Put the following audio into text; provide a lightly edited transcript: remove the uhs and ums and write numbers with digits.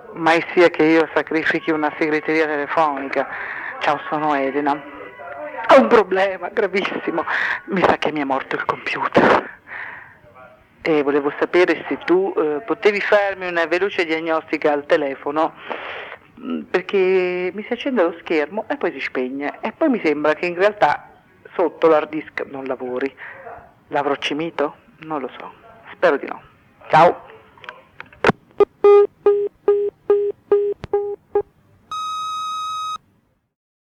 Mai sia che io sacrifichi una segreteria telefonica. Ciao, sono Elena. Ho un problema gravissimo. Mi sa che mi è morto il computer. E volevo sapere se tu potevi farmi una veloce diagnostica al telefono, perché mi si accende lo schermo e poi si spegne. E poi mi sembra che in realtà sotto l'hard disk non lavori. L'avrò cimito? Non lo so. Spero di no. Ciao.